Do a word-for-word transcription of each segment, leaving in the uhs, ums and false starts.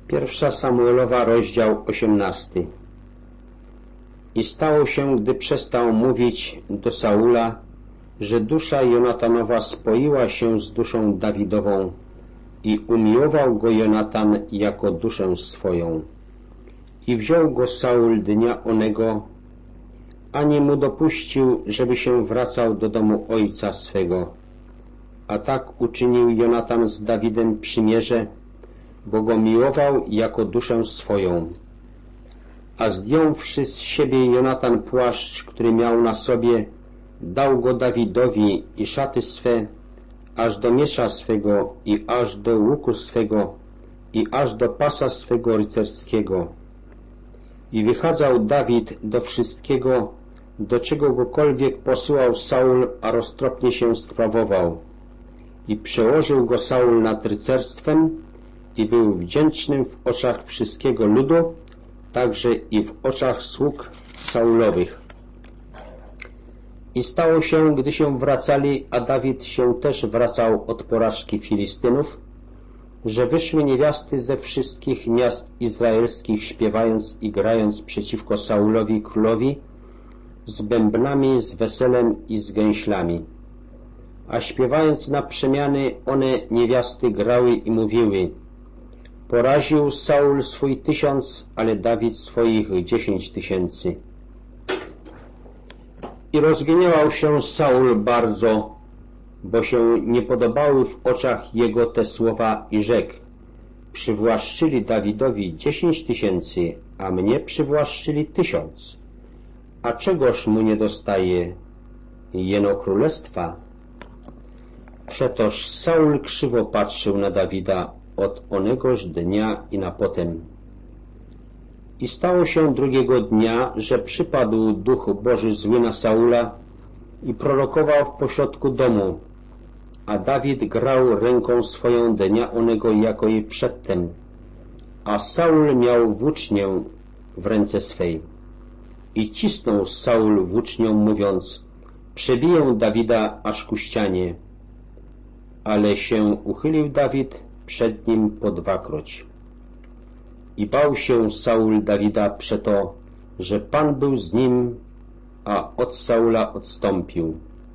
Pierwsza Samuelowa, rozdział osiemnasty. I stało się, gdy przestał mówić do Saula, że dusza Jonatanowa spoiła się z duszą Dawidową i umiłował go Jonatan jako duszę swoją. I wziął go Saul dnia onego, ani mu dopuścił, żeby się wracał do domu ojca swego. A tak uczynił Jonatan z Dawidem przymierze, bo go miłował jako duszę swoją. A zdjąwszy z siebie Jonatan płaszcz, który miał na sobie, dał go Dawidowi i szaty swe, aż do miecza swego i aż do łuku swego i aż do pasa swego rycerskiego. I wychadzał Dawid do wszystkiego, do czego gokolwiek posyłał Saul, a roztropnie się sprawował. I przełożył go Saul nad rycerstwem i był wdzięcznym w oczach wszystkiego ludu, także i w oczach sług Saulowych. I stało się, gdy się wracali, a Dawid się też wracał od porażki Filistynów, że wyszły niewiasty ze wszystkich miast izraelskich, śpiewając i grając przeciwko Saulowi królowi, z bębnami, z weselem i z gęślami. A śpiewając na przemiany, one niewiasty grały i mówiły: poraził Saul swój tysiąc, ale Dawid swoich dziesięć tysięcy. I rozgniewał się Saul bardzo, bo się nie podobały w oczach jego te słowa i rzekł: przywłaszczyli Dawidowi dziesięć tysięcy, a mnie przywłaszczyli tysiąc. A czegoż mu nie dostaje? Jeno królestwa. Przetoż Saul krzywo patrzył na Dawida od onegoż dnia i na potem. I stało się drugiego dnia, że przypadł duch Boży zły na Saula i prorokował w pośrodku domu, a Dawid grał ręką swoją dnia onego jako i przedtem, a Saul miał włócznię w ręce swej. I cisnął Saul włócznią, mówiąc: przebiję Dawida aż ku ścianie. Ale się uchylił Dawid przed nim po dwakroć. I bał się Saul Dawida przeto, że Pan był z nim, a od Saula odstąpił.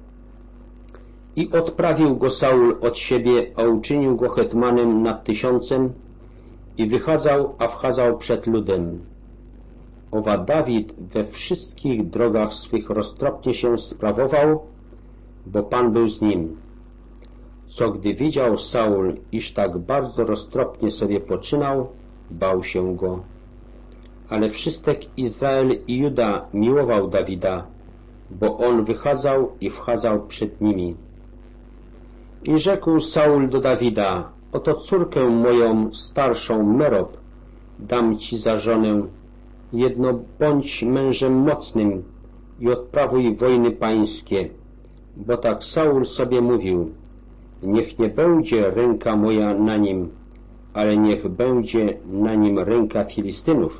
I odprawił go Saul od siebie, a uczynił go hetmanem nad tysiącem i wychadzał, a wchadzał przed ludem. Owa Dawid we wszystkich drogach swych roztropnie się sprawował, bo Pan był z nim. Co gdy widział Saul, iż tak bardzo roztropnie sobie poczynał, bał się go. Ale wszystek Izrael i Juda miłował Dawida, bo on wychadzał i wchadzał przed nimi. I rzekł Saul do Dawida: oto córkę moją starszą Merob dam ci za żonę, jedno bądź mężem mocnym i odprawuj wojny pańskie. Bo tak Saul sobie mówił: niech nie będzie ręka moja na nim, ale niech będzie na nim ręka Filistynów.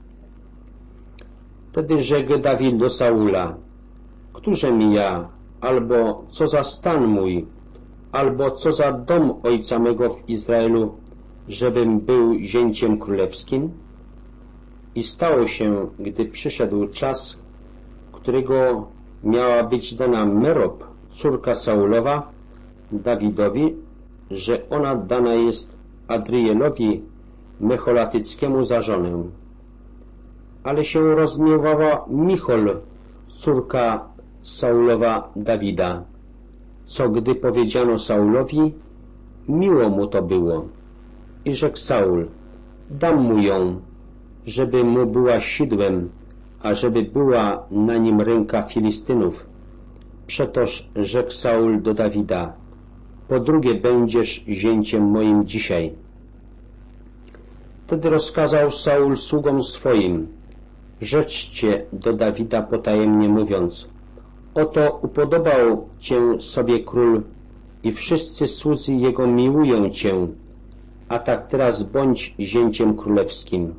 Wtedy rzekł Dawid do Saula: któże mi ja, albo co za stan mój, albo co za dom ojca mego w Izraelu, żebym był zięciem królewskim? I stało się, gdy przyszedł czas, którego miała być dana Merob, córka Saulowa, Dawidowi, że ona dana jest Adrielowi Mecholatyckiemu za żonę. Ale się rozgniewała Michol, córka Saulowa Dawida, co gdy powiedziano Saulowi, miło mu to było. I rzekł Saul: dam mu ją, żeby mu była sidłem, a żeby była na nim ręka Filistynów. Przetoż rzekł Saul do Dawida: po drugie będziesz zięciem moim dzisiaj. Wtedy rozkazał Saul sługom swoim: rzeczcie do Dawida potajemnie, mówiąc: oto upodobał cię sobie król i wszyscy słudzy jego miłują cię, a tak teraz bądź zięciem królewskim.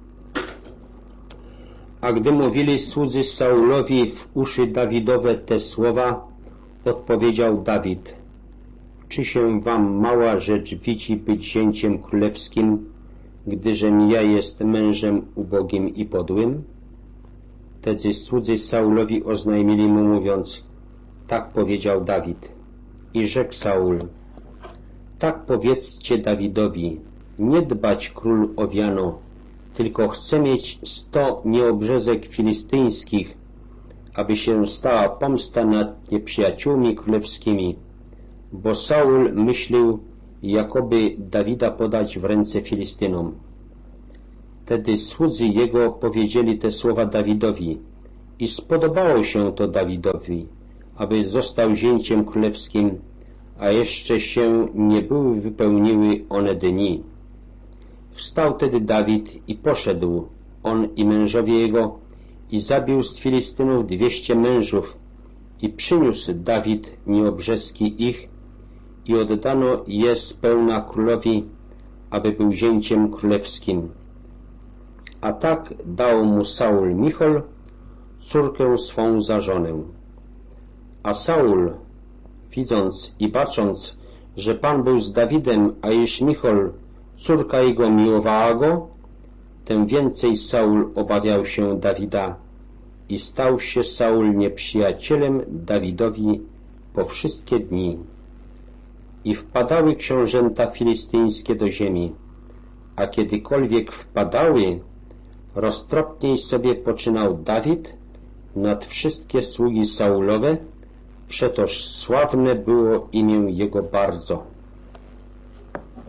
A gdy mówili słudzy Saulowi w uszy Dawidowe te słowa, odpowiedział Dawid: czy się wam mała rzecz widzi być zięciem królewskim, gdyżem ja jest mężem ubogim i podłym? Wtedy słudzy Saulowi oznajmili mu, mówiąc: tak powiedział Dawid. I rzekł Saul: tak powiedzcie Dawidowi, nie dbać król o wiano, tylko chce mieć sto nieobrzezek filistyńskich, aby się stała pomsta nad nieprzyjaciółmi królewskimi, bo Saul myślił, jakoby Dawida podać w ręce Filistynom. Wtedy słudzy jego powiedzieli te słowa Dawidowi i spodobało się to Dawidowi, aby został zięciem królewskim, a jeszcze się nie były wypełniły one dni. Wstał tedy Dawid i poszedł, on i mężowie jego, i zabił z Filistynów dwieście mężów i przyniósł Dawid nieobrzeski ich i oddano je spełna królowi, aby był zięciem królewskim. A tak dał mu Saul Michol, córkę swą za żonę. A Saul, widząc i bacząc, że Pan był z Dawidem, a iż Michol, córka jego, miłowała go, tym więcej Saul obawiał się Dawida i stał się Saul nieprzyjacielem Dawidowi po wszystkie dni. I wpadały książęta filistyńskie do ziemi, a kiedykolwiek wpadały, roztropniej sobie poczynał Dawid nad wszystkie sługi Saulowe, przetoż sławne było imię jego bardzo.